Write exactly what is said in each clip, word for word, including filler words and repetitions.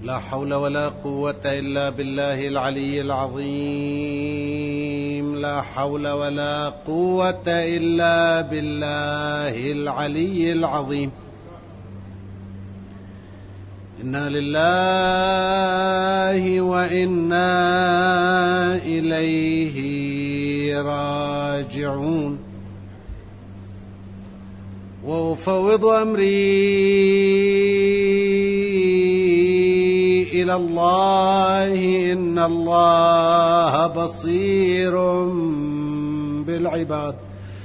لا حول ولا قوة إلا بالله العلي العظيم. لا حول ولا قوة إلا بالله العلي العظيم. إنا لله وإنا إليه راجعون. وأفوض أمري إلى الله إن الله بصير بالعباد.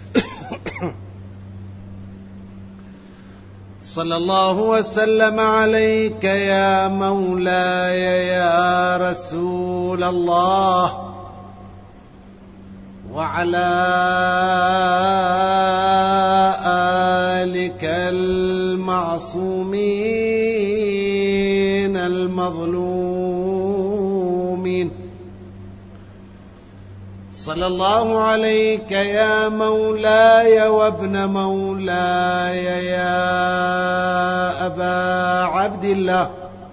صلى الله وسلم عليك يا مولاي يا رسول الله، وعلى آلك المعصومين المظلومين. صلى الله عليك يا مولاي وابن مولاي يا أبا عبد الله.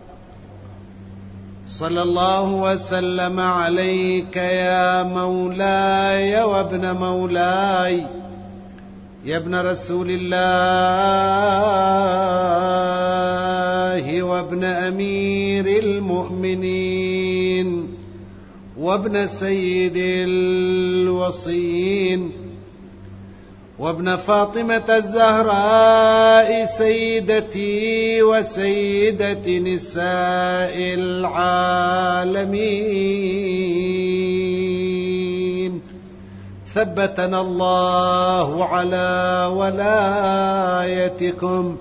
صلى الله وسلم عليك يا مولاي وابن مولاي يا ابن رسول الله وابن أمير المؤمنين وابن سيد الوصيين وابن فاطمة الزهراء سيدتي وسيدة نساء العالمين. ثبتنا الله على ولايتكم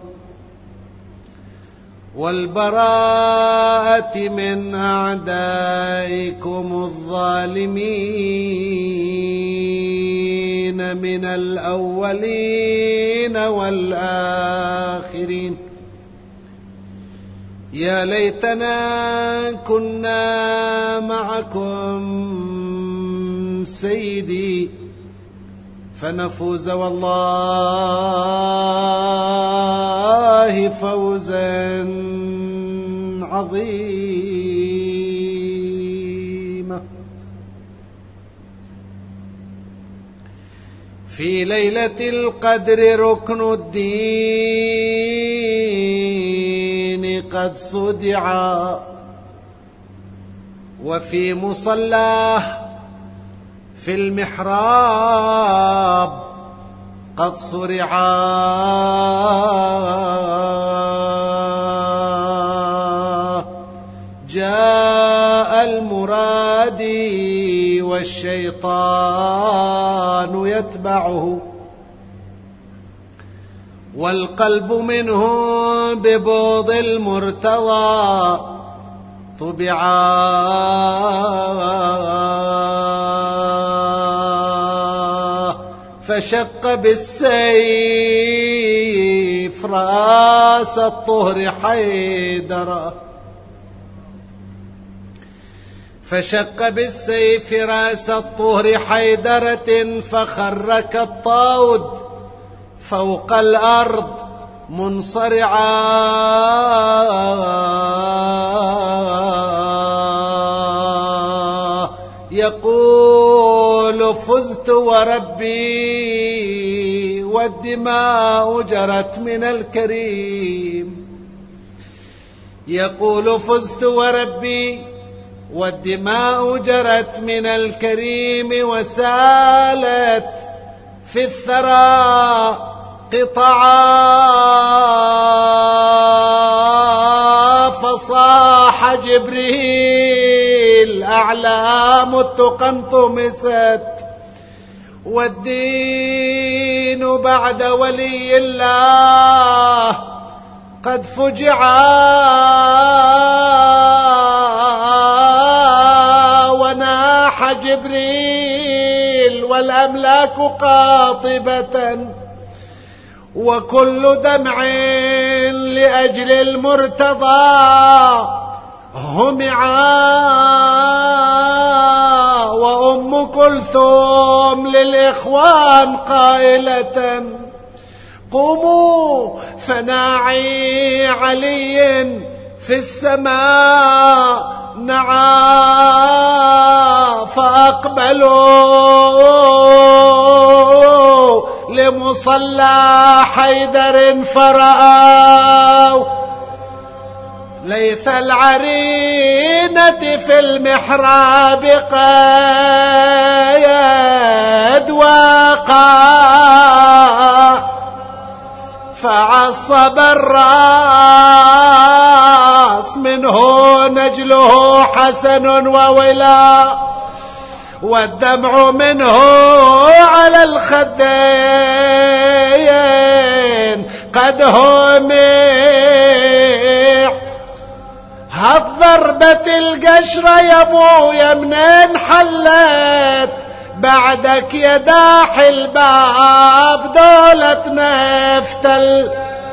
والبراءة من أعدائكم الظالمين من الأولين والآخرين. يا ليتنا كنا معكم سيدي فنفوز والله فوزا عظيما. في ليلة القدر ركن الدين قد صدع، وفي مصلاه في المحراب قد صرعا. جاء المرادي والشيطان يتبعه، والقلب منه ببغض المرتضى طبعا. فشق بالسيف رأس الطهر حيدرا فشق بالسيف رأس الطهر حيدرة فخر كالطاود فوق الأرض منصرعا. يقول فزت وربي والدماء جرت من الكريم. يقول فزت وربي والدماء جرت من الكريم وسالت في الثرى قطعا. فصاح جبريل أعلام التقى طمست، والدين بعد ولي الله قد فجعا. وناح جبريل والأملاك قاطبة، وكل دمع لأجل المرتضى همعا. وأم كلثوم للإخوان قائلة قوموا فناعي علي في السماء نعى فأقبلوا لمصلى حيدر فرأوا ليث العرينة في المحراب قد وقع فعصب الراس منه نجله حسن وولا والدمع منه على الخدين قد همع هالضربة القشرة يا ابويا منين حلت بعدك يا داح الباب دولة نفتل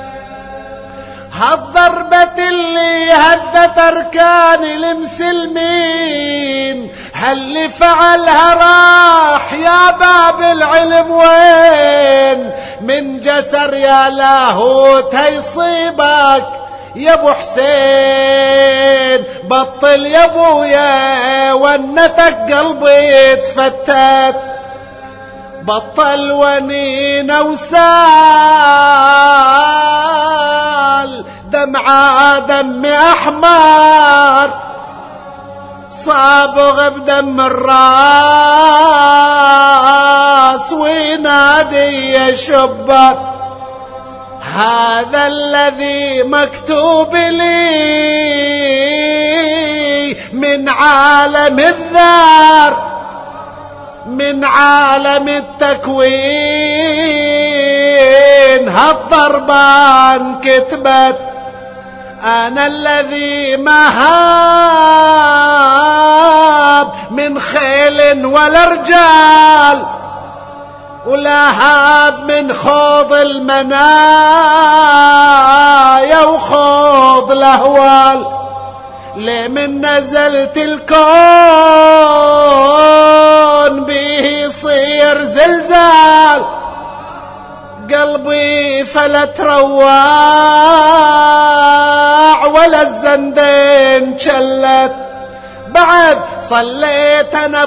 هالضربة اللي هدت أركان المسلمين هاللي فعلها راح يا باب العلم وين من جسر يا لاهوت هيصيبك يا ابو حسين بطل يا ابويا ونتك قلبي تفتت بطل ونين وسال دمعة دم احمر صابغ بدم الراس وينادي يا شبر هذا الذي مكتوب لي من عالم الذار من عالم التكوين هالضربان كتبت أنا الذي ما هاب من خيل ولا رجال ولا هاب من خوض المنايا وخوض الأهوال لمن نزلت الكون به يصير زلزال قلبي فلا تروع ولا الزندين شلت بعد صليت أنا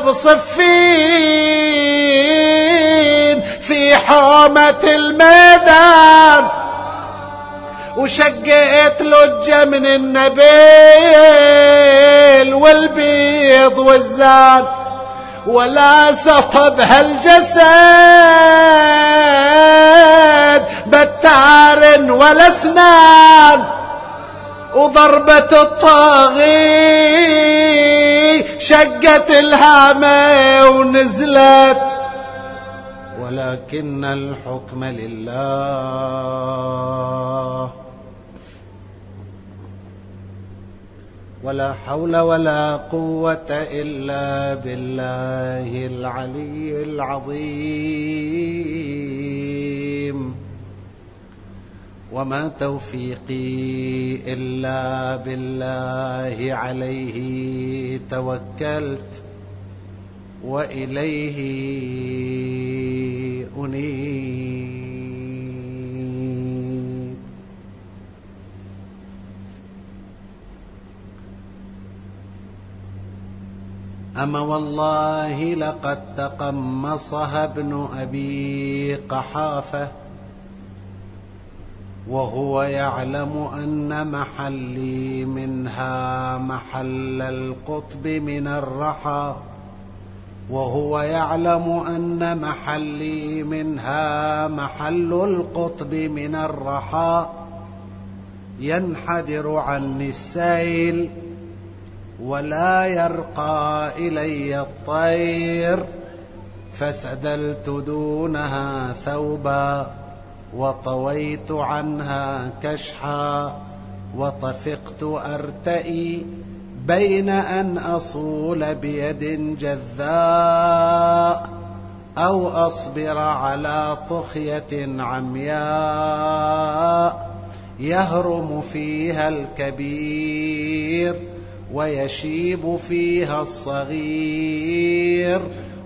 بصفين في حومة الميدان وشقيت لجة من النبيل والبيض والزان ولا سطب هالجسد بتار ولا اسنان وضربة الطاغي شقت الهامة ونزلت ولكن الحكم لله ولا حول ولا قوة إلا بالله العلي العظيم وما توفيقي إلا بالله عليه توكلت وإليه أنيب أما والله لقد تقمصها ابن أبي قحافة وهو يعلم أن محلي منها محل القطب من الرحى وهو يعلم أن محلي منها محل القطب من الرحى ينحدر عني السيل ولا يرقى إلي الطير فسدلت دونها ثوبا وطويت عنها كشحا وطفقت أرتئي بين أن أصول بيد جذاء أو أصبر على طخية عمياء يهرم فيها الكبير ويشيب فيها الصغير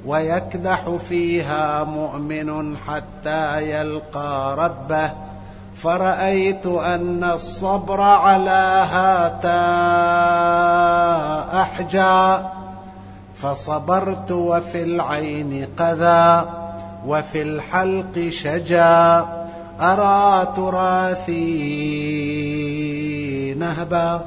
ويكدح فيها مؤمن حتى يلقى ربه فرأيت أن الصبر على هاتا أحجى، فصبرت وفي العين قذى وفي الحلق شجى، أرى تراثي نهبا.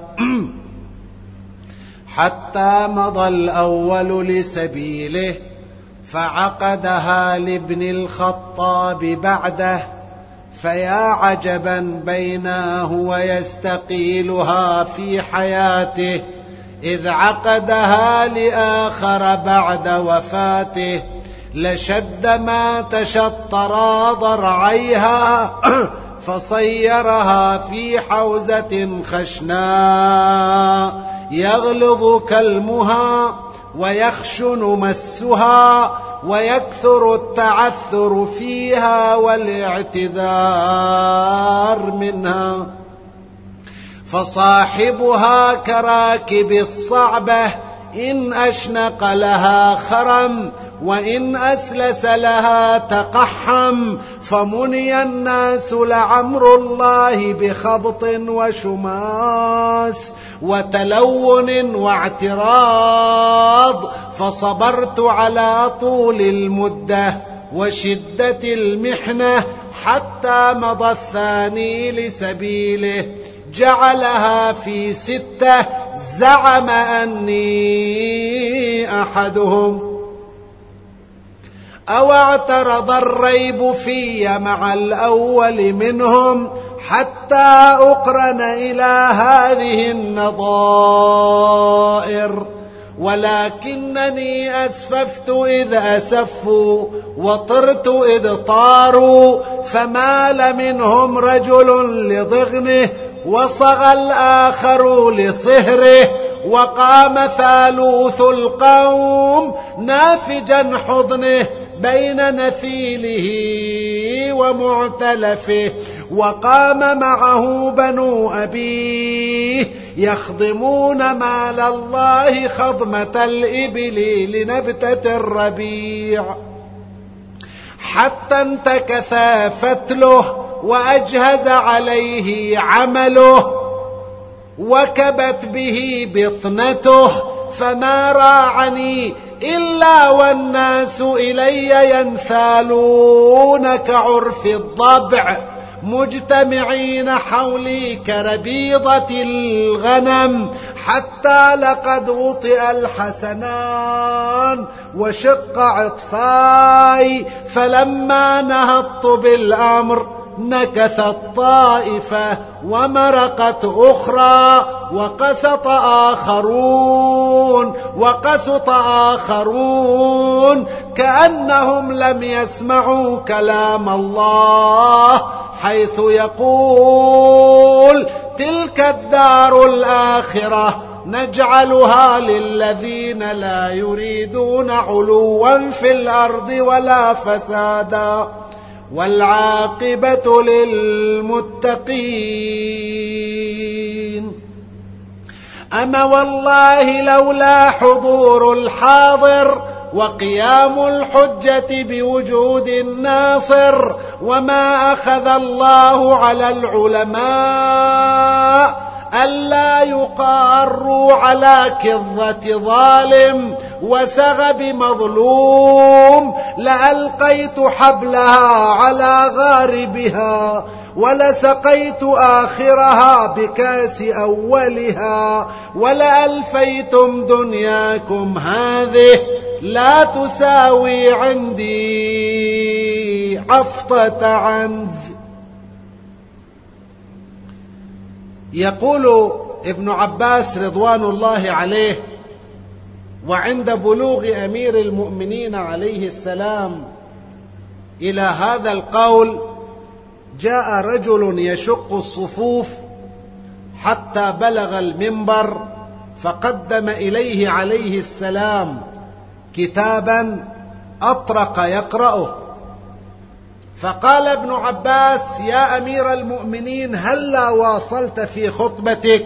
حتى مضى الأول لسبيله فعقدها لابن الخطاب بعده، فيا عجبا بيناه ويستقيلها في حياته، إذ عقدها لآخر بعد وفاته. لشد ما تشطرا ضرعيها فصيرها في حوزة خشناء، يغلظ كلمها ويخشن مسها، ويكثر التعثر فيها والاعتذار منها. فصاحبها كراكب الصعبة، إن أشنق لها خرم وإن أسلس لها تقحم. فمني الناس لعمر الله بخبط وشماس وتلون واعتراض، فصبرت على طول المدة وشدة المحنة حتى مضى الثاني لسبيله، جعلها في ستة، زعم أني أحدهم. أو اعترض الريب في مع الأول منهم، حتى أقرن إلى هذه النظائر. ولكنني أسففت إذ أسفوا وطرت إذ طاروا، فمال منهم رجل لضغنه وصغى الآخر لصهره، وقام ثالوث القوم نافجا حضنه بين نفيله ومعتلفه، وقام معه بنو أبيه يخضمون مال الله خضمة الإبل لنبتة الربيع، حتى انتكث فتله وأجهز عليه عمله، وكبت به بطنته، فما راعني إلا والناس إلي ينثالون كعرف الضبع، مجتمعين حولي كربيضة الغنم، حتى لقد وطئ الحسنان وشق عطفاي. فلما نهضت بالأمر نكثت طائفة ومرقت أخرى، وقسط آخرون وقسط آخرون، كأنهم لم يسمعوا كلام الله، حيث يقول: تلك الدار الآخرة نجعلها للذين لا يريدون علوا في الأرض ولا فسادا، والعاقبة للمتقين. أما والله لولا حضور الحاضر وقيام الحجة بوجود الناصر، وما أخذ الله على العلماء ألا يقاروا على كظة ظالم وسغب مظلوم، لألقيت حبلها على غاربها، ولسقيت آخرها بكاس أولها، ولألفيتم دنياكم هذه لا تساوي عندي عفطة عنز. يقول ابن عباس رضوان الله عليه: وعند بلوغ أمير المؤمنين عليه السلام إلى هذا القول، جاء رجل يشق الصفوف حتى بلغ المنبر، فقدم إليه عليه السلام كتابا أطرق يقرأه، فقال ابن عباس: يا أمير المؤمنين، هلا واصلت في خطبتك؟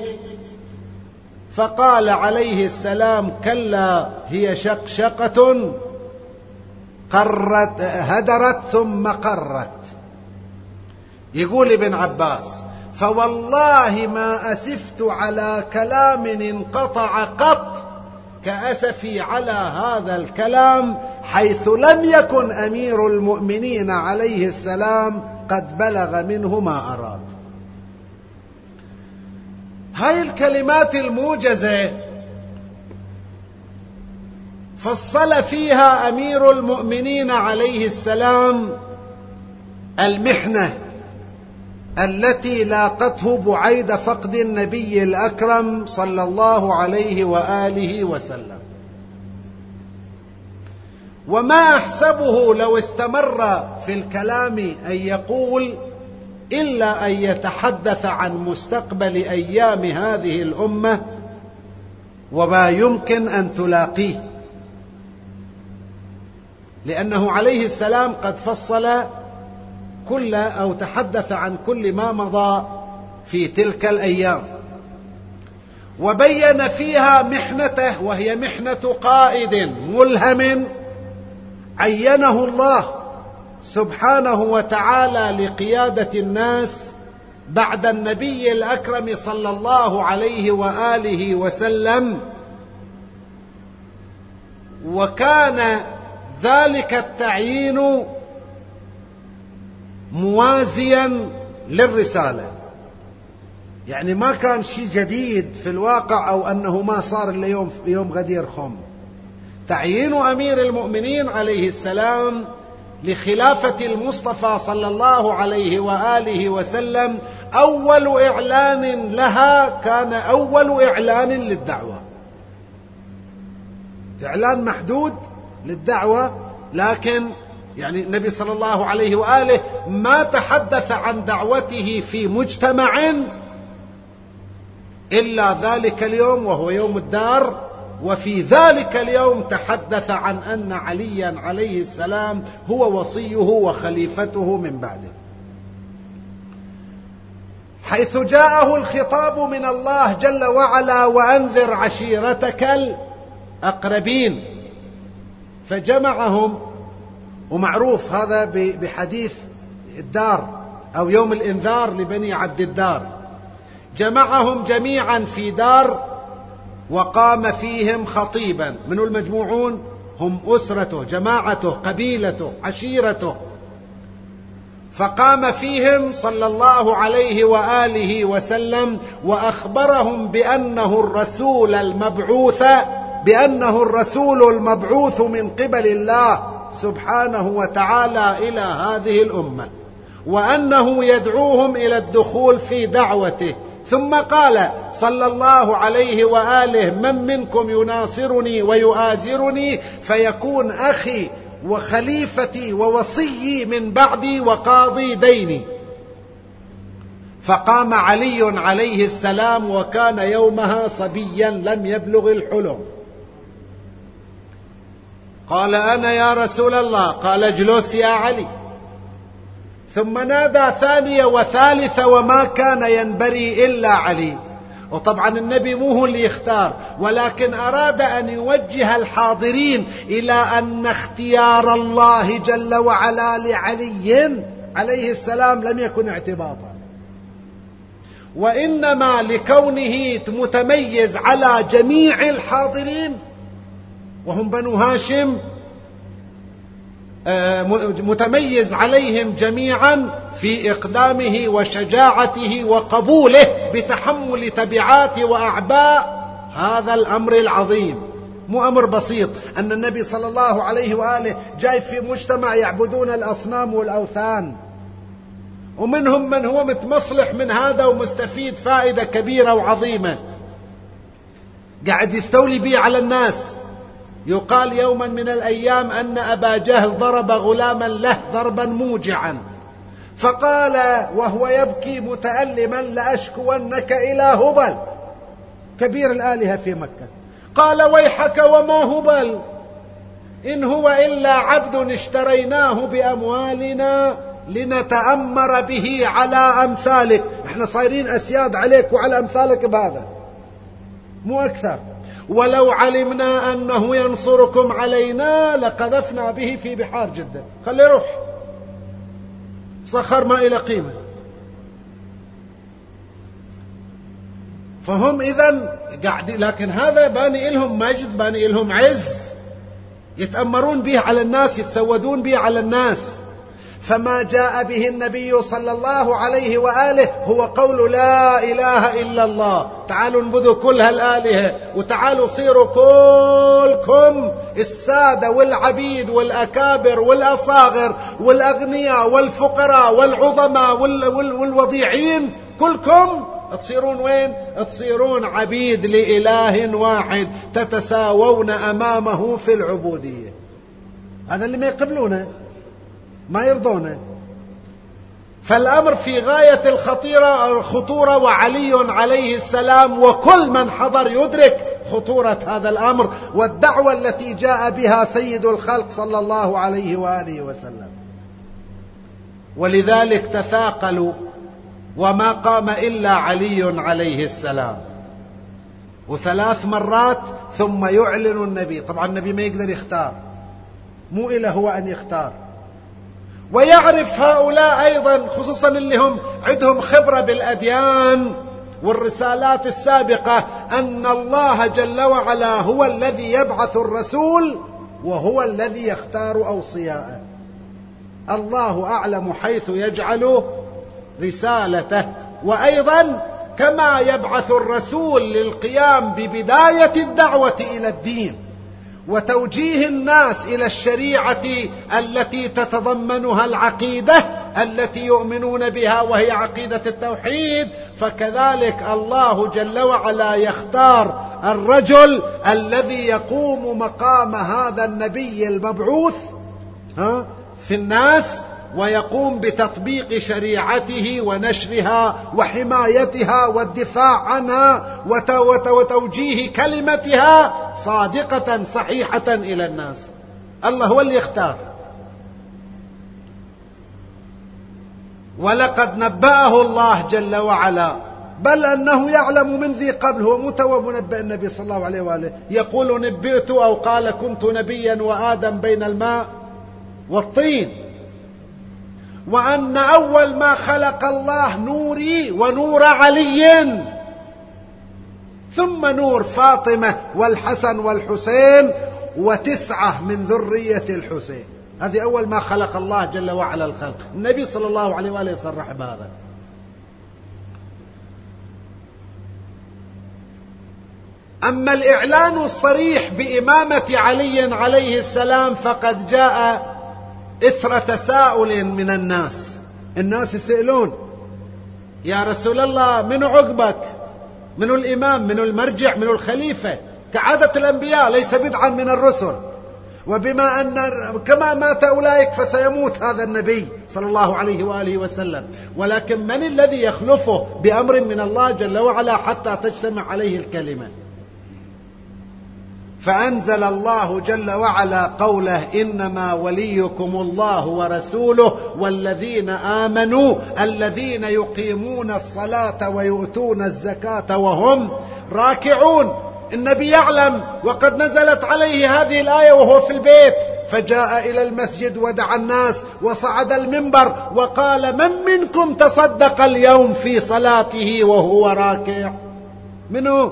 فقال عليه السلام: كلا، هي شقشقة قرت هدرت ثم قرت. يقول ابن عباس: فوالله ما أسفت على كلام انقطع قط كأسفي على هذا الكلام، حيث لم يكن أمير المؤمنين عليه السلام قد بلغ منه ما أراد. هاي الكلمات الموجزة فصل فيها أمير المؤمنين عليه السلام المحنة التي لاقته بعيد فقد النبي الأكرم صلى الله عليه وآله وسلم. وما أحسبه لو استمر في الكلام أن يقول إلا أن يتحدث عن مستقبل أيام هذه الأمة وما يمكن أن تلاقيه، لأنه عليه السلام قد فصل كل أو تحدث عن كل ما مضى في تلك الأيام، وبين فيها محنته، وهي محنة قائد ملهم عينه الله سبحانه وتعالى لقيادة الناس بعد النبي الأكرم صلى الله عليه وآله وسلم. وكان ذلك التعيين موازيا للرسالة، يعني ما كان شيء جديد في الواقع أو أنه ما صار إلا يوم, يوم غدير خم. تعيين أمير المؤمنين عليه السلام لخلافة المصطفى صلى الله عليه وآله وسلم أول إعلان لها، كان أول إعلان للدعوة، إعلان محدود للدعوة، لكن يعني النبي صلى الله عليه وآله ما تحدث عن دعوته في مجتمع إلا ذلك اليوم وهو يوم الدار. وفي ذلك اليوم تحدث عن أن عليا عليه السلام هو وصيه وخليفته من بعده، حيث جاءه الخطاب من الله جل وعلا: وأنذر عشيرتك الأقربين. فجمعهم، ومعروف هذا بحديث الدار أو يوم الإنذار لبني عبد الدار، جمعهم جميعا في دار وقام فيهم خطيبا. من المجموعون؟ هم أسرته، جماعته، قبيلته، عشيرته. فقام فيهم صلى الله عليه وآله وسلم وأخبرهم بأنه الرسول المبعوث بأنه الرسول المبعوث من قبل الله سبحانه وتعالى إلى هذه الأمة، وأنه يدعوهم إلى الدخول في دعوته. ثم قال صلى الله عليه وآله: من منكم يناصرني ويؤازرني فيكون أخي وخليفتي ووصي من بعدي وقاضي ديني. فقام علي عليه السلام وكان يومها صبيا لم يبلغ الحلم. قال: أنا يا رسول الله. قال: اجلس يا علي. ثم نادى ثانية وثالثة وما كان ينبري إلا علي. وطبعا النبي مو هو اللي يختار، ولكن أراد أن يوجه الحاضرين إلى أن اختيار الله جل وعلا لعلي عليه السلام لم يكن اعتباطا، وإنما لكونه متميز على جميع الحاضرين وهم بنو هاشم، متميز عليهم جميعا في إقدامه وشجاعته وقبوله بتحمل تبعات وأعباء هذا الأمر العظيم. مو أمر بسيط أن النبي صلى الله عليه وآله جاي في مجتمع يعبدون الأصنام والأوثان، ومنهم من هو متمصلح من هذا ومستفيد فائدة كبيرة وعظيمة، قاعد يستولي به على الناس. يقال يوما من الأيام أن أبا جهل ضرب غلاما له ضربا موجعا، فقال وهو يبكي متألما: لأشكونك إلى هبل كبير الآلهة في مكة. قال: ويحك وما هبل، إن هو إلا عبد اشتريناه بأموالنا لنتأمر به على أمثالك. احنا صايرين أسياد عليك وعلى أمثالك بهذا، مو أكثر. ولو علمنا أنه ينصركم علينا لقذفنا به في بحار جدة. خلي روح، صخر ما إلى قيمة. فهم إذن قاعدين، لكن هذا باني لهم مجد، باني لهم عز، يتأمرون به على الناس، يتسودون به على الناس. فما جاء به النبي صلى الله عليه وآله هو قول لا إله إلا الله. تعالوا انبذوا كل هالآلهة، وتعالوا صيروا كلكم السادة والعبيد والأكابر والأصاغر والأغنياء والفقراء والعظماء والوضيعين، كلكم تصيرون وين؟ تصيرون عبيد لإله واحد، تتساوون أمامه في العبودية. هذا اللي ما يقبلونه، ما يرضونه. فالأمر في غاية الخطيرة الخطورة، وعلي عليه السلام وكل من حضر يدرك خطورة هذا الأمر والدعوة التي جاء بها سيد الخلق صلى الله عليه وآله وسلم. ولذلك تثاقلوا، وما قام إلا علي عليه السلام، وثلاث مرات ثم يعلن النبي. طبعا النبي ما يقدر يختار، مو إله هو أن يختار. ويعرف هؤلاء أيضا، خصوصا اللي هم عندهم خبرة بالأديان والرسالات السابقة، أن الله جل وعلا هو الذي يبعث الرسول وهو الذي يختار أوصياءه. الله أعلم حيث يجعل رسالته. وأيضا كما يبعث الرسول للقيام ببداية الدعوة إلى الدين وتوجيه الناس إلى الشريعة التي تتضمنها العقيدة التي يؤمنون بها وهي عقيدة التوحيد، فكذلك الله جل وعلا يختار الرجل الذي يقوم مقام هذا النبي المبعوث في الناس، ويقوم بتطبيق شريعته ونشرها وحمايتها والدفاع عنها وتوجيه كلمتها صادقة صحيحة إلى الناس. الله هو اللي يختار. ولقد نبأه الله جل وعلا، بل أنه يعلم من ذي قبل، هو متوى منبأ النبي صلى الله عليه وآله، يقول نبئت أو قال كنت نبيا وآدم بين الماء والطين، وأن أول ما خلق الله نوري ونور علي، ثم نور فاطمة والحسن والحسين وتسعة من ذرية الحسين. هذه أول ما خلق الله جل وعلا الخلق. النبي صلى الله عليه وآله صرح بهذا. أما الإعلان الصريح بإمامة علي عليه السلام فقد جاء إثر تساؤل من الناس. الناس يسألون يا رسول الله من عقبك؟ من الإمام؟ من المرجع؟ من الخليفة؟ كعادة الأنبياء، ليس بدعا من الرسل. وبما أن كما مات أولئك فسيموت هذا النبي صلى الله عليه وآله وسلم، ولكن من الذي يخلفه بأمر من الله جل وعلا حتى تجتمع عليه الكلمة؟ فأنزل الله جل وعلا قوله إنما وليكم الله ورسوله والذين آمنوا الذين يقيمون الصلاة ويؤتون الزكاة وهم راكعون. النبي يعلم، وقد نزلت عليه هذه الآية وهو في البيت، فجاء إلى المسجد ودعا الناس وصعد المنبر وقال من منكم تصدق اليوم في صلاته وهو راكع؟ منه؟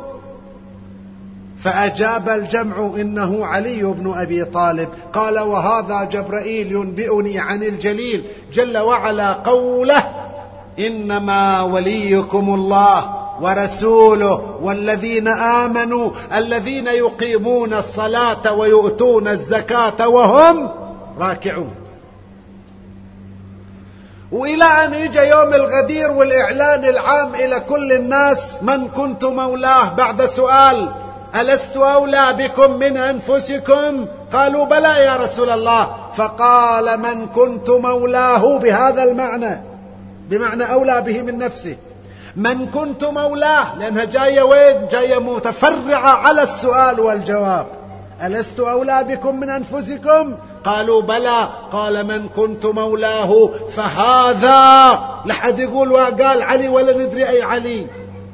فأجاب الجمع إنه علي بن أبي طالب. قال وهذا جبرائيل ينبئني عن الجليل جل وعلا قوله إنما وليكم الله ورسوله والذين آمنوا الذين يقيمون الصلاة ويؤتون الزكاة وهم راكعون. وإلى أن يجي يوم الغدير والإعلان العام إلى كل الناس من كنت مولاه، بعد سؤال ألست أولى بكم من أنفسكم؟ قالوا بلى يا رسول الله. فقال من كنت مولاه بهذا المعنى، بمعنى أولى به من نفسه، من كنت مولاه، لأنها جاية وين؟ جاية متفرعة على السؤال والجواب. ألست أولى بكم من أنفسكم؟ قالوا بلى. قال من كنت مولاه فهذا، لحد يقول وقال علي ولا ندري أي علي،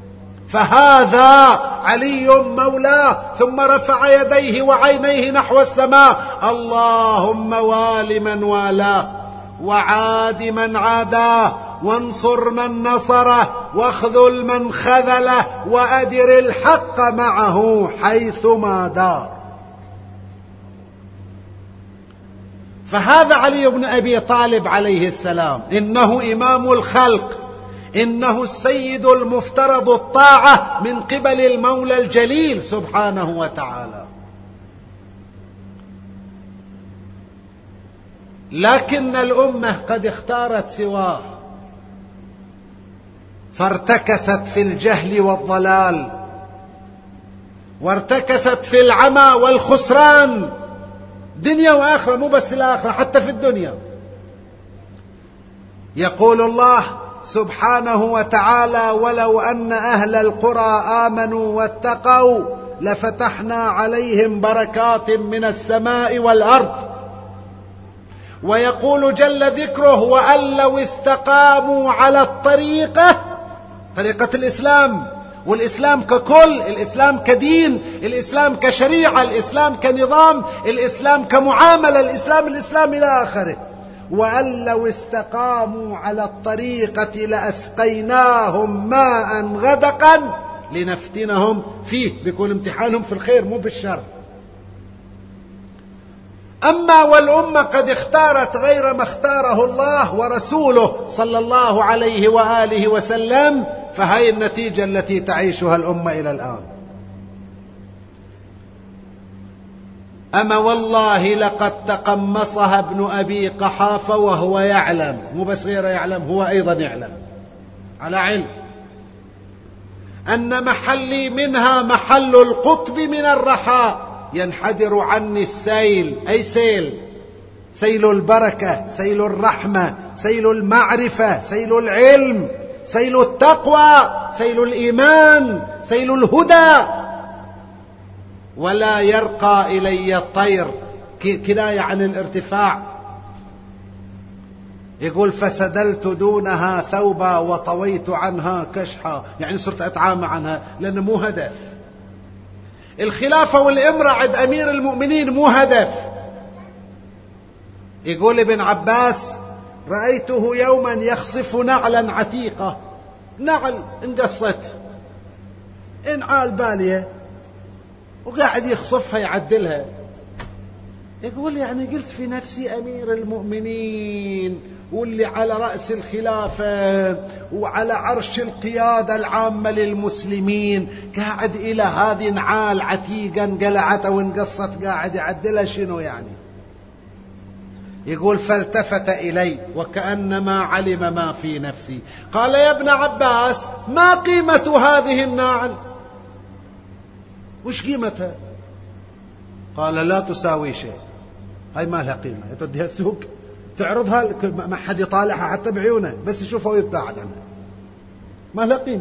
فهذا علي مولاه. ثم رفع يديه وعينيه نحو السماء اللهم وال من والاه وعاد من عاداه وانصر من نصره واخذل من خذله وأدر الحق معه حيثما دار. فهذا علي بن أبي طالب عليه السلام، إنه إمام الخلق، إنه السيد المفترض الطاعة من قبل المولى الجليل سبحانه وتعالى. لكن الأمة قد اختارت سواه، فارتكست في الجهل والضلال، وارتكست في العمى والخسران، دنيا وآخرة، مو بس الآخرة، حتى في الدنيا. يقول الله سبحانه وتعالى: ولو أن أهل القرى آمنوا واتقوا لفتحنا عليهم بركات من السماء والأرض. ويقول جل ذكره: وأن لو استقاموا على الطريقة، طريقة الإسلام، والإسلام ككل، الإسلام كدين، الإسلام كشريعة، الإسلام كنظام، الإسلام كمعاملة، الإسلام الإسلام إلى آخره. وأن لو استقاموا على الطريقة لأسقيناهم ماء غدقا لنفتنهم فيه، بيكون امتحانهم في الخير مو بالشر. أما والأمة قد اختارت غير ما اختاره الله ورسوله صلى الله عليه وآله وسلم، فهي النتيجة التي تعيشها الأمة إلى الآن. أما والله لقد تقمصها ابن أبي قحافة وهو يعلم، مو بس غير يعلم، هو أيضا يعلم على علم أن محلي منها محل القطب من الرحاء، ينحدر عني السيل، أي سيل، سيل البركة، سيل الرحمة، سيل المعرفة، سيل العلم، سيل التقوى، سيل الإيمان، سيل الهدى، ولا يرقى إلي الطير، كناية عن الارتفاع. يقول: فسدلت دونها ثوبا وطويت عنها كشحا، يعني صرت أتعامى عنها، لأنه مو هدف. الخلافة والإمرة عند أمير المؤمنين مو هدف. يقول ابن عباس: رأيته يوما يخصف نعلا عتيقة، نعل انقصت، انعال بالية، وقاعد يخصفها يعدلها. يقول: يعني قلت في نفسي أمير المؤمنين واللي على رأس الخلافة وعلى عرش القيادة العامة للمسلمين، قاعد إلى هذه نعال عتيقة انقلعت أو انقصت قاعد يعدلها، شنو يعني؟ يقول: فالتفت إلي وكأنما علم ما في نفسي، قال: يا ابن عباس، ما قيمة هذه النعل؟ وش قيمتها؟ قال: لا تساوي شيء، هاي ما لها قيمة، توديها السوق تعرضها ما حد يطالعها حتى بعيونه، بس يشوفها ويبتعد عنها، ما لها قيمة.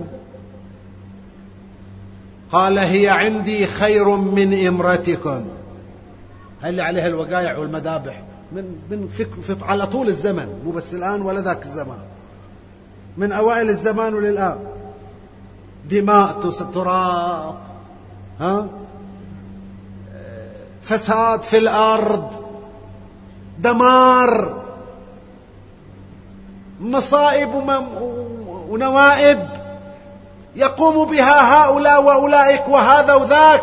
قال: هي عندي خير من إمرتكم، هاي اللي عليها الوقايع والمذابح من من في على طول الزمن، مو بس الآن ولا ذاك الزمان، من أوائل الزمان وللآن، دماء تراق، ها، فساد في الأرض، دمار، مصائب ونوائب يقوم بها هؤلاء وأولئك وهذا وذاك،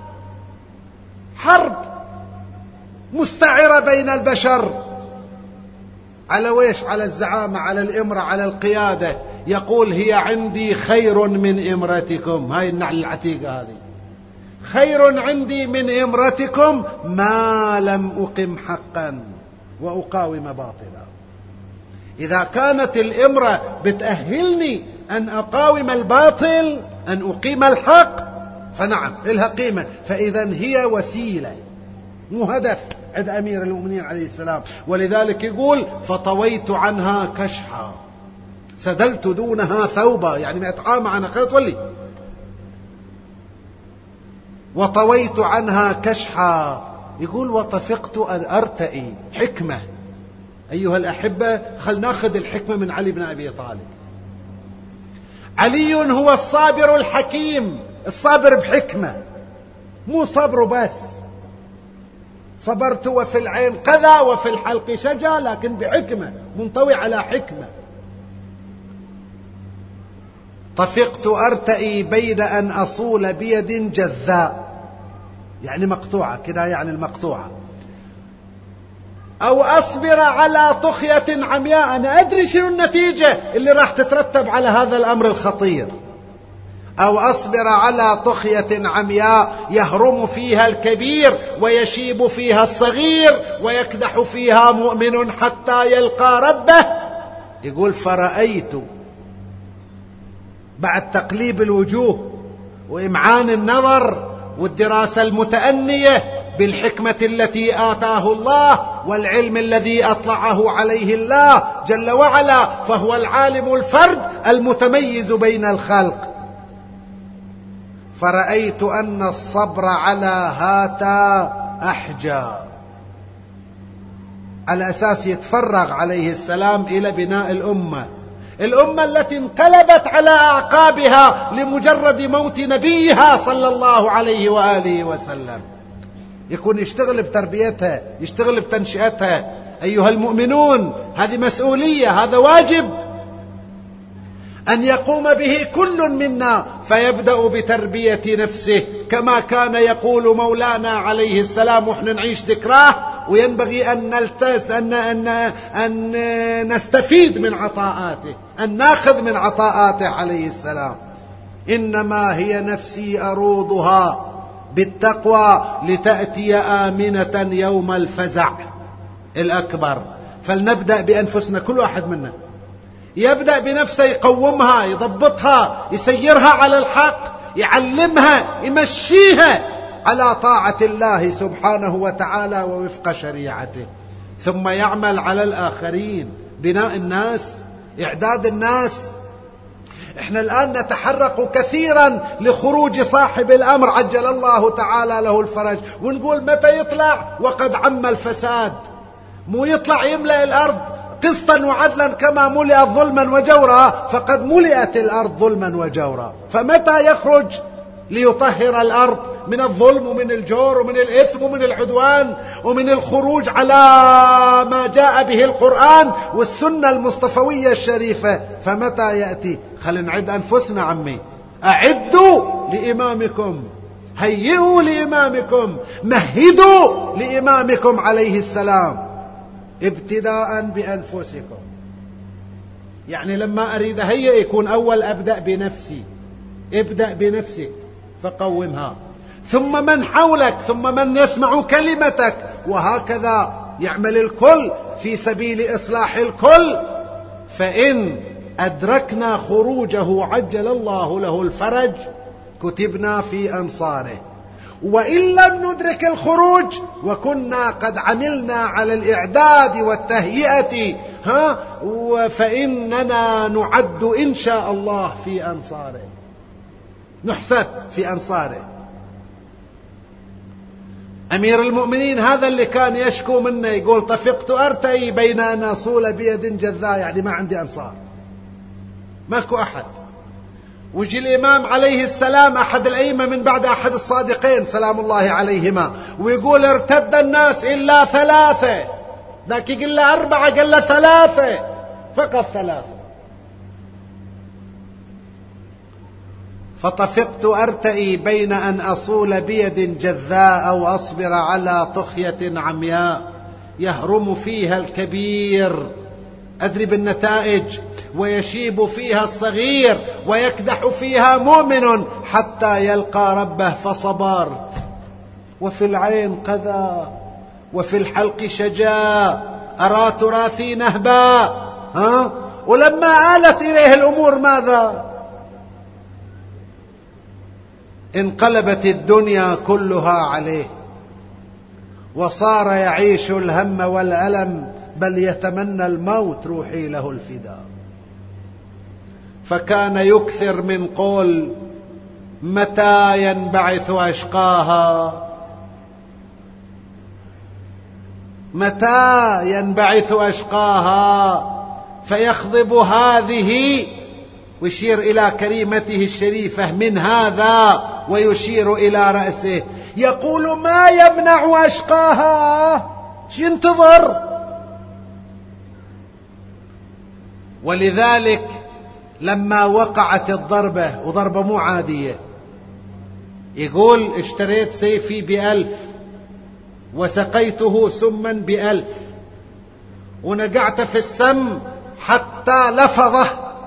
حرب مستعرة بين البشر على ويش؟ على الزعامة، على الإمرة، على القيادة. يقول: هي عندي خير من إمرتكم، هاي النعل العتيقة هذه، خير عندي من إمرتكم ما لم أقم حقا وأقاوم باطلا. إذا كانت الإمرة بتأهلني أن أقاوم الباطل، أن أقيم الحق، فنعم إلها قيمة، فإذا هي وسيلة مو هدف عند أمير المؤمنين عليه السلام. ولذلك يقول: فطويت عنها كشحا، سدلت دونها ثوبا، يعني ما أتعامى عنها، خير تولي، وطويت عنها كشحا. يقول: وطفقت أن أرتئي. حكمة أيها الأحبة، خل ناخذ الحكمة من علي بن أبي طالب. علي هو الصابر الحكيم، الصابر بحكمة، مو صبر بس، صبرت وفي العين كذا وفي الحلق شجا، لكن بحكمة، منطوي على حكمة. طفقت أرتئي بين أن أصول بيد جذاء، يعني مقطوعة كده، يعني المقطوعة، أو أصبر على طخية عمياء. أنا أدري شنو النتيجة اللي راح تترتب على هذا الأمر الخطير. أو أصبر على طخية عمياء يهرم فيها الكبير ويشيب فيها الصغير ويكدح فيها مؤمن حتى يلقى ربه. يقول فرأيت بعد تقليب الوجوه وإمعان النظر والدراسة المتأنية بالحكمة التي آتاه الله والعلم الذي أطلعه عليه الله جل وعلا، فهو العالم الفرد المتميز بين الخلق. فرأيت أن الصبر على هاتا أحجى، على أساس يتفرغ عليه السلام إلى بناء الأمة، الأمة التي انقلبت على أعقابها لمجرد موت نبيها صلى الله عليه وآله وسلم. يكون يشتغل بتربيتها، يشتغل بتنشئتها. أيها المؤمنون، هذه مسؤولية، هذا واجب أن يقوم به كل منا، فيبدأ بتربية نفسه كما كان يقول مولانا عليه السلام وإحنا نعيش ذكراه. وينبغي أن نلتز أن, أن, أن نستفيد من عطاءاته، أن ناخذ من عطاءاته عليه السلام. إنما هي نفسي أروضها بالتقوى لتأتي آمنة يوم الفزع الأكبر. فلنبدأ بأنفسنا، كل واحد منا يبدأ بنفسه، يقومها، يضبطها، يسيرها على الحق، يعلمها، يمشيها على طاعة الله سبحانه وتعالى ووفق شريعته، ثم يعمل على الآخرين، بناء الناس، إعداد الناس. احنا الآن نتحرق كثيرا لخروج صاحب الأمر عجل الله تعالى له الفرج، ونقول متى يطلع وقد عم الفساد. مو يطلع يملأ الأرض قسطا وعدلا كما ملئت ظلما وجورا، فقد ملئت الأرض ظلما وجورا. فمتى يخرج ليطهر الأرض من الظلم ومن الجور ومن الإثم ومن العدوان ومن الخروج على ما جاء به القرآن والسنة المصطفوية الشريفة؟ فمتى يأتي؟ خلينا نعد أنفسنا عمي. أعدوا لإمامكم، هيئوا لإمامكم، مهدوا لإمامكم عليه السلام، ابتداء بأنفسكم. يعني لما أريد هيئ يكون أول أبدأ بنفسي. ابدأ بنفسك فقومها، ثم من حولك، ثم من يسمع كلمتك، وهكذا يعمل الكل في سبيل إصلاح الكل. فإن أدركنا خروجه عجل الله له الفرج كتبنا في أنصاره، وإن لم ندرك الخروج وكنا قد عملنا على الإعداد والتهيئة ها فإننا نعد إن شاء الله في أنصاره، نحسب في أنصاره. أمير المؤمنين هذا اللي كان يشكو منا، يقول طفقت أرتئي بين أن أصول بيد جذاء، يعني ما عندي أنصار، ماكو أحد. ويجي الإمام عليه السلام أحد الأئمة من بعد أحد الصادقين سلام الله عليهما، ويقول ارتد الناس إلا ثلاثة، ذاك يقول له أربعة، قال له ثلاثة، فقط ثلاثة. فطفقت أرتئي بين أن أصول بيد جذاء أو أصبر على طخية عمياء يهرم فيها الكبير، أدري بالنتائج، ويشيب فيها الصغير ويكدح فيها مؤمن حتى يلقى ربه. فصبرت، وفي العين قذى وفي الحلق شجا، أرى تراثي نهبا. ها؟ ولما آلت إليه الأمور ماذا؟ انقلبت الدنيا كلها عليه، وصار يعيش الهم والألم، بل يتمنى الموت، روحي له الفداء. فكان يكثر من قول متى ينبعث أشقاها، متى ينبعث أشقاها، فيخضب هذه ويشير إلى كريمته الشريفة من هذا ويشير إلى رأسه، يقول ما يمنع أشقاها، شو ينتظر؟ ولذلك لما وقعت الضربة، وضربة مو عادية، يقول اشتريت سيفي بألف وسقيته سما بألف ونقعت في السم حتى لفظه،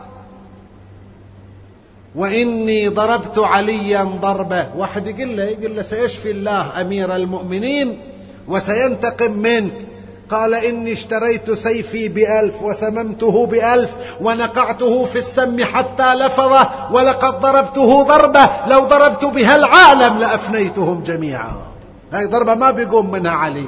وإني ضربت عليا ضربة. واحد يقول له يقول له سيشفي الله أمير المؤمنين وسينتقم منك. قال إني اشتريت سيفي بألف وسممته بألف ونقعته في السم حتى لفظه، ولقد ضربته ضربة لو ضربت بها العالم لأفنيتهم جميعا. هاي ضربة ما بيقوم منها علي،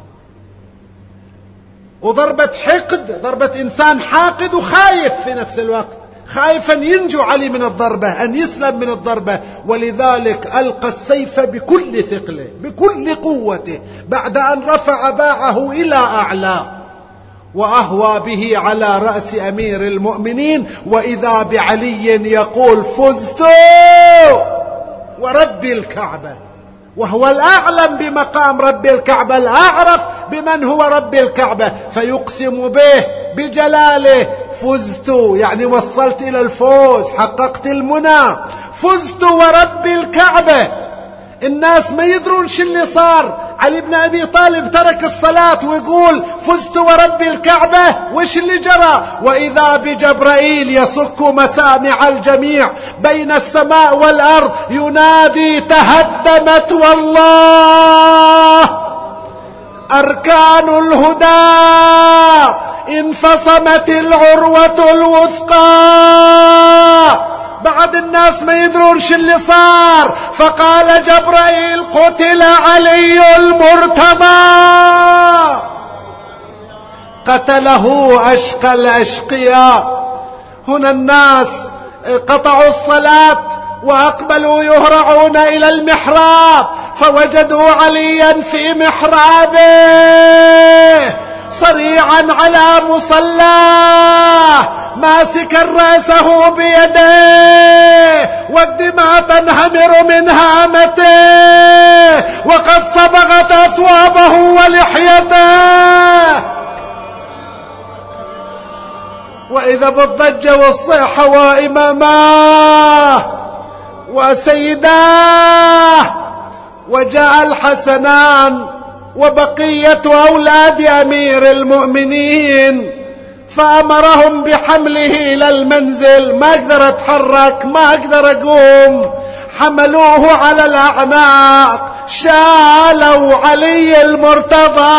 وضربة حقد، ضربة إنسان حاقد وخايف في نفس الوقت، خايفا ينجو علي من الضربة، أن يسلم من الضربة، ولذلك ألقى السيف بكل ثقله بكل قوته بعد أن رفع باعه إلى أعلى وأهوى به على رأس أمير المؤمنين. وإذا بعلي يقول فزت ورب الكعبة، وهو الأعلم بمقام رب الكعبة، الأعرف بمن هو رب الكعبة، فيقسم به بجلاله فزت، يعني وصلت إلى الفوز، حققت المنى، فزت ورب الكعبة. الناس ما يدرون شو اللي صار. علي بن أبي طالب ترك الصلاة ويقول فزت ورب الكعبة، وش اللي جرى؟ وإذا بجبرائيل يصك مسامع الجميع بين السماء والأرض ينادي تهدمت والله أركان الهدى، انفصمت العروة الوثقى. بعد الناس ما يدرون شو اللي صار، فقال جبرائيل قتل علي المرتضى. قتله أشقى الأشقياء. هنا الناس قطعوا الصلاة وأقبلوا يهرعون إلى المحراب، فوجدوا عليا في محرابه صريعا على مصلاه ماسكا رأسه بيديه، والدماء تنهمر من هامته، وقد صبغت أثوابه ولحيته. وإذا بالضجة والصيحة وإماماه وسيداه. وجاء الحسنان وبقية أولاد أمير المؤمنين فأمرهم بحمله إلى المنزل. ما أقدر أتحرك، ما أقدر أقوم، حملوه على الأعناق، شالوا علي المرتضى.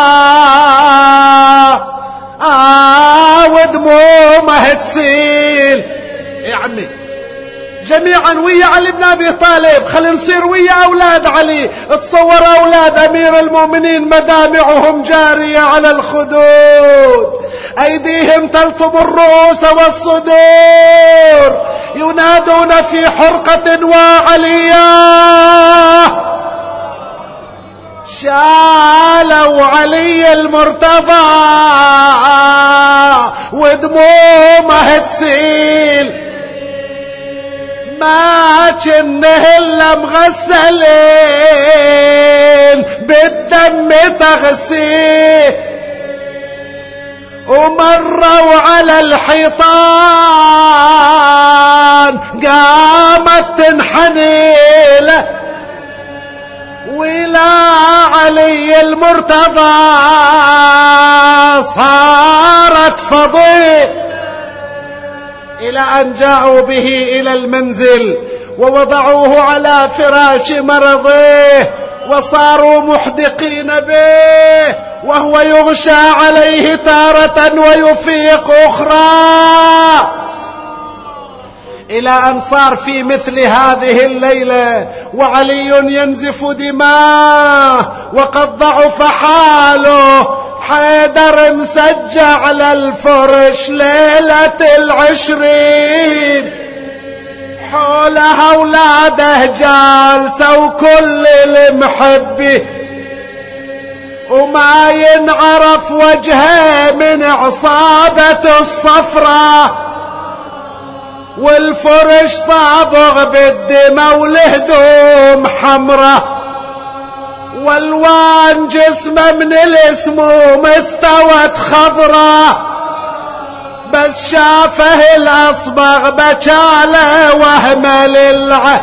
آه ودمومه تسيل يا عمي جميعا ويا علي بن أبي طالب. خلينا نصير ويا أولاد علي. تصور أولاد أمير المؤمنين مدامعهم جارية على الخدود، أيديهم تلطم الرؤوس والصدور، ينادون في حرقة وعليا. شالوا علي المرتضى ودمومه تسيل، ما كنه الا مغسلين بالدم تغسيل. ومروا على الحيطان قامت تنحني له، ولا علي المرتضى صارت فضيل، إلى أن جاءوا به إلى المنزل ووضعوه على فراش مرضه، وصاروا محدقين به وهو يغشى عليه تارة ويفيق أخرى، إلى أن صار في مثل هذه الليلة وعلي ينزف دماءه وقد ضعف حاله. حيدر مسجع على الفرش ليلة العشرين، حوله أولاده جالسة وكل المحبه، وما ينعرف وجهه من عصابة الصفرة، والفرش صابغ بالدماء والهدوم حمرة، والوان جسمه من الاسموم استوت خضرة. بس شافه الأصبغ بكاله وهمل العه.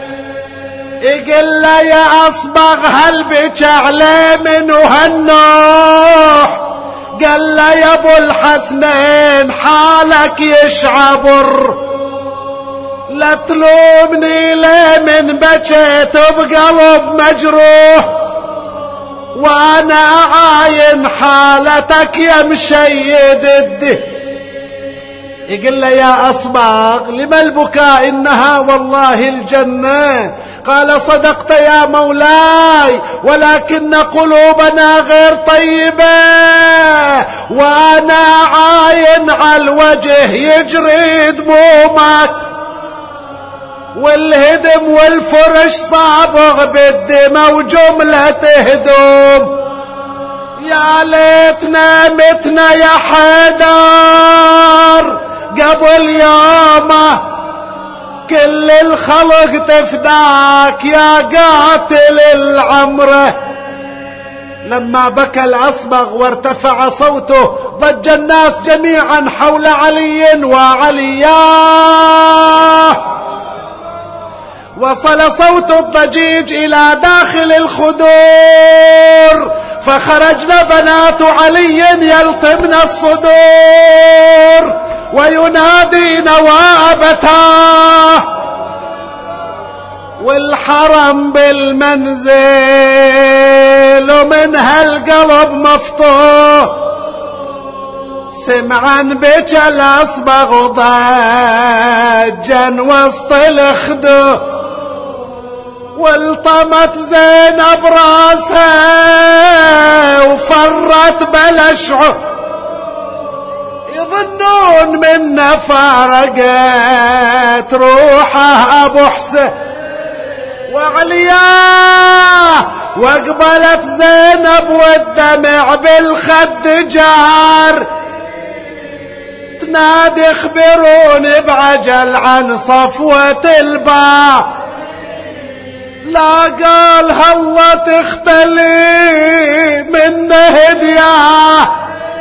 يقول له يا أصبغ هل بك عليه من هالنوح؟ قال له يا ابو الحسنين حالك يشعبر، لا تلومني ليه من بكيت بقلب مجروح، وانا عاين حالتك يا مشيد الده. يقول له يا أصبغ لما البكاء؟ إنها والله الجنة. قال صدقت يا مولاي، ولكن قلوبنا غير طيبة، وانا عاين على الوجه يجري دمومك، والهدم والفرش صابغ بالدمى وجملة هدوم. يا ليتنا متنا يا حيدر قبل يومه، كل الخلق تفداك يا قاتل العمره. لما بكى الأصبغ وارتفع صوته ضج الناس جميعا حول علي وعلياه، وصل صوت الضجيج إلى داخل الخدور، فخرجن بنات علي يلطمن الصدور وينادين وابتاه، والحرم بالمنزل ومنها القلب مفتوح. سمعا بك الأصبغ ضجا وسط الخدود، والطمت زينب راسها وفرت بلا شعور. يظنون من فارقت روحه أبو حسين وعلياه، واقبلت زينب والدمع بالخد جار، تنادي اخبروني بعجل عن صفوة الباب. لا قال هلا تختلي من هدياه،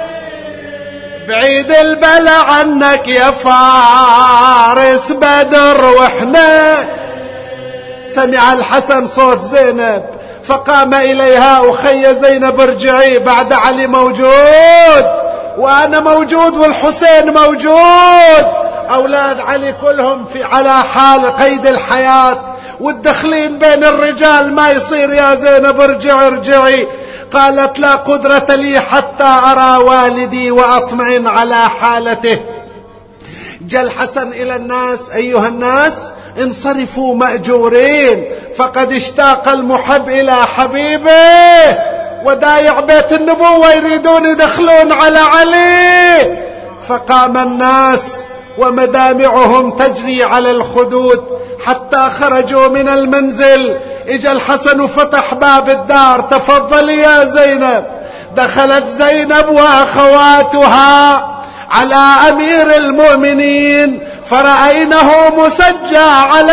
بعيد البلا عنك يا فارس بدر وحنا. سمع الحسن صوت زينب فقام إليها: أخي زينب ارجعي، بعد علي موجود وأنا موجود والحسين موجود، أولاد علي كلهم في على حال قيد الحياة، والدخلين بين الرجال ما يصير. يا زينب ارجعي ارجعي. قالت: لا قدرة لي حتى أرى والدي وأطمئن على حالته. جاء الحسن إلى الناس: أيها الناس انصرفوا مأجورين، فقد اشتاق المحب إلى حبيبه، ودايع بيت النبوة يريدون يدخلون على علي. فقام الناس ومدامعهم تجري على الخدود حتى خرجوا من المنزل. اجا الحسن وفتح باب الدار: تفضلي يا زينب. دخلت زينب واخواتها على امير المؤمنين، فرأينه مسجى على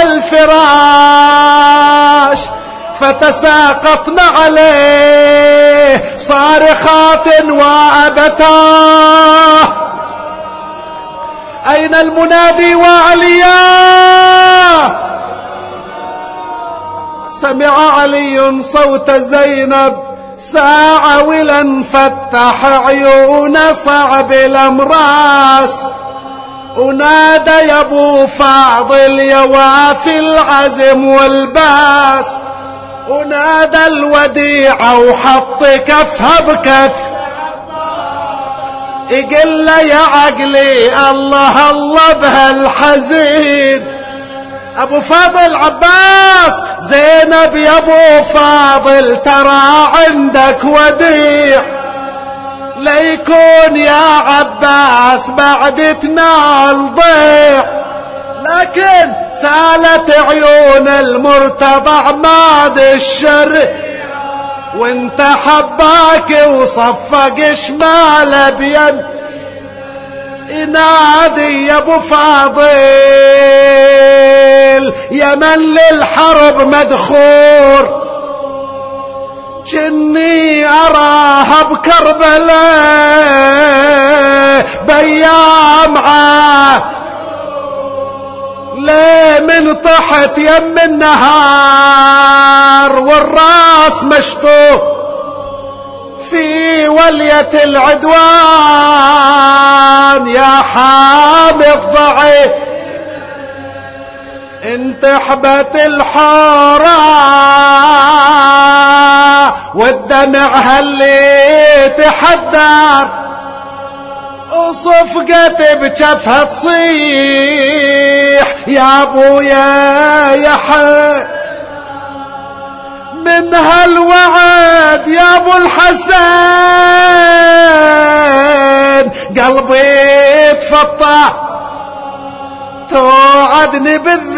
الفراش، فتساقطن عليه صارخات وابتاه: أين المنادي وعلياه؟ سمع علي صوت زينب: ساعة ولا فتح عيون صعب الأمراس، ونادى: يا ابو فاضل يا وافي العزم والباس، ونادى الوديعة وحط كفها بكف. يقول له: يا عقلي الله الله بهالحزين. ابو فاضل عباس: زينب يا ابو فاضل ترى عندك وديع، ليكون يا عباس بعد تنال ضيع. لكن سالت عيون المرتضى عماد الشر، وانت حباك وصفق شمال بين. ينادي: يا ابو فاضل يا من للحرب مدخور، جني اراها بكربلاء بايام طحت يم النهار والراس مشطوب في ولية العدوان يا حامي ضعيف انتحبت الحارة والدمع هاللي تحدر وصفقت بجفها تصيح يا ابويا يا حي من هالوعد يا ابو الحسن قلبي تفطر توعدني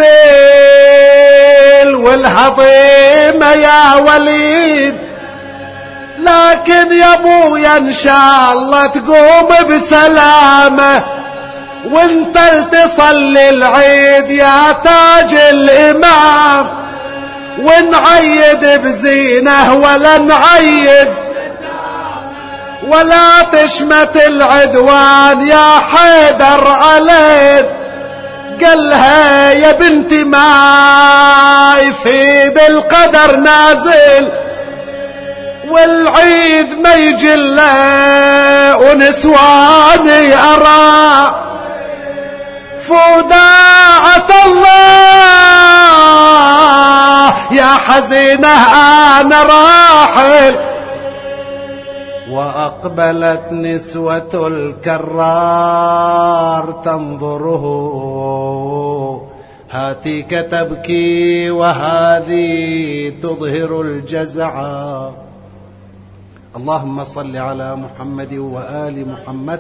بالذيل والهضيمة يا وليد لكن يا ابويا ان شاء الله تقوم بسلامة وانت تصلي العيد يا تاج الامام ونعيد بزينه ولا نعيد ولا تشمت العدوان يا حيدر عليك قالها يا بنتي ما يفيد القدر نازل والعيد ما يجلى ونسواني أرى فوداعة الله يا حزينه أنا راحل. وأقبلت نسوة الكرار تنظره هاتيك تبكي وهذه تظهر الجزع. اللهم صل على محمد وآل محمد.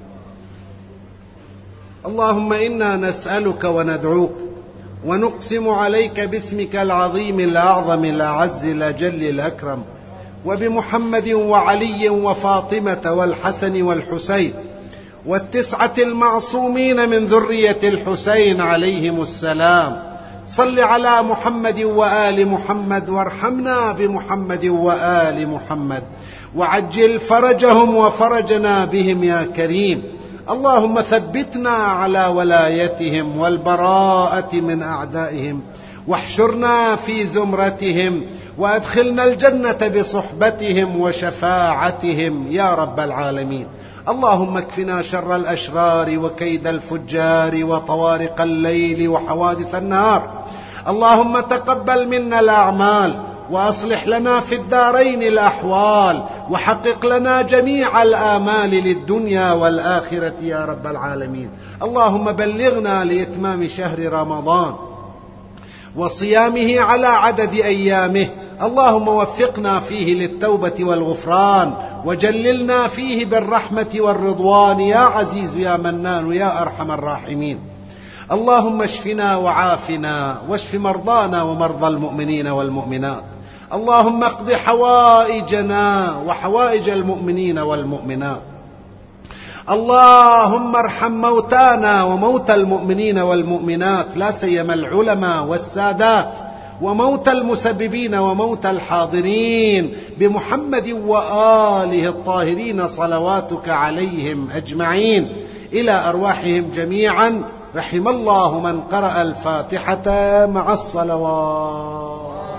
اللهم إنا نسألك وندعوك ونقسم عليك باسمك العظيم الأعظم الأعز الأجل الأكرم وبمحمد وعلي وفاطمة والحسن والحسين والتسعة المعصومين من ذرية الحسين عليهم السلام. صل على محمد وآل محمد وارحمنا بمحمد وآل محمد وعجل فرجهم وفرجنا بهم يا كريم. اللهم ثبتنا على ولايتهم والبراءة من أعدائهم واحشرنا في زمرتهم وأدخلنا الجنة بصحبتهم وشفاعتهم يا رب العالمين. اللهم اكفنا شر الأشرار وكيد الفجار وطوارق الليل وحوادث النهار. اللهم تقبل منا الأعمال وأصلح لنا في الدارين الأحوال وحقق لنا جميع الآمال للدنيا والآخرة يا رب العالمين. اللهم بلغنا لإتمام شهر رمضان وصيامه على عدد أيامه. اللهم وفقنا فيه للتوبة والغفران وجللنا فيه بالرحمة والرضوان يا عزيز يا منان يا أرحم الراحمين. اللهم اشفنا وعافنا واشف مرضانا ومرضى المؤمنين والمؤمنات. اللهم اقض حوائجنا وحوائج المؤمنين والمؤمنات. اللهم ارحم موتانا وموتى المؤمنين والمؤمنات لا سيما العلماء والسادات وموتى المسببين وموتى الحاضرين بمحمد وآله الطاهرين صلواتك عليهم أجمعين إلى أرواحهم جميعا. رحم الله من قرأ الفاتحة مع الصلوات.